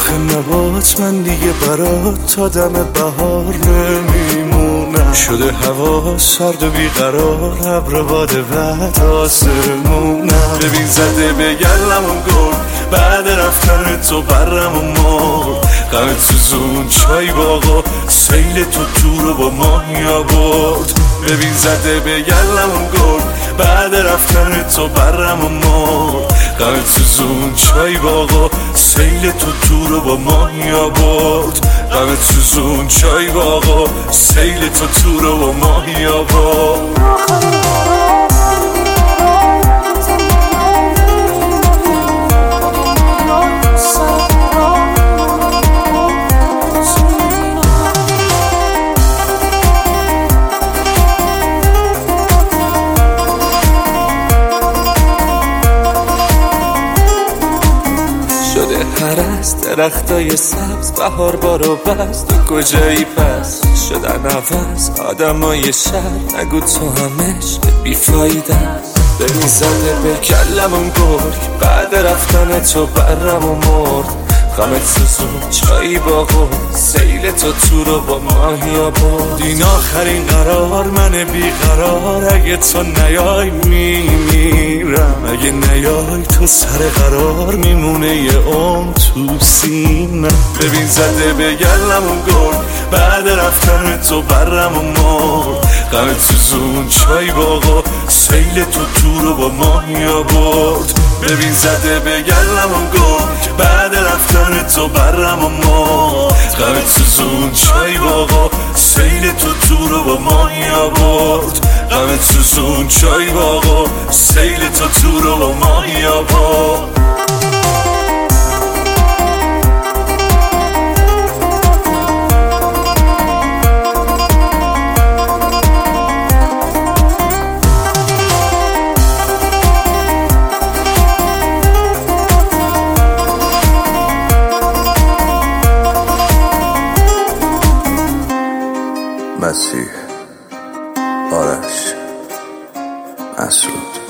شاخ نبات من دیگه برات تا دم بهار نمیمونم. شده هوا سرد و بیقرار، ابر باد بعد آسمونم. ببین زده به گلمون گل، بعد رفتن تو برم و مرد. غم تو زون چای باغا، سیل تو رو با ماهی آورد. ببین زده به گلمون گل، بعد رفتن تو برم و مرد. غم تو زون چای باغا، سیل تو رو با ماهی آورد. غم تو زون چای باغا، سیل تو رو با ماهی آورد. شده هرست درختای سبز، بهار بارو بست. تو کجایی پس؟ شدن عوض آدمای شهر، نگو تو همش بیفایده است. ببین زده به کلمون گرگ، بعد رفتن تو برم و مرد. غمت سوزون چایی باغو، سیل تو رو با ماهی آورد. این آخرین قرار من بیقرار، اگه تو نیای میمیرم. اگه نیای تو سر قرار، میمونه یه عمر تو سینم. ببین زده به گلمون گل، بعد رفتن تو برم و مرد. غمت سوزون چای باغا، سیل تو رو با ماهی آورد. ببین زده به گلمون گل، بعد رفتن تو برم و مرد. غمت سوزون چای باغا، سیل تو رو با ماهی آورد. غمت سوزون چای باغا، سیل تو رو با ماهی آورد. مسیح، آرش، مسعود.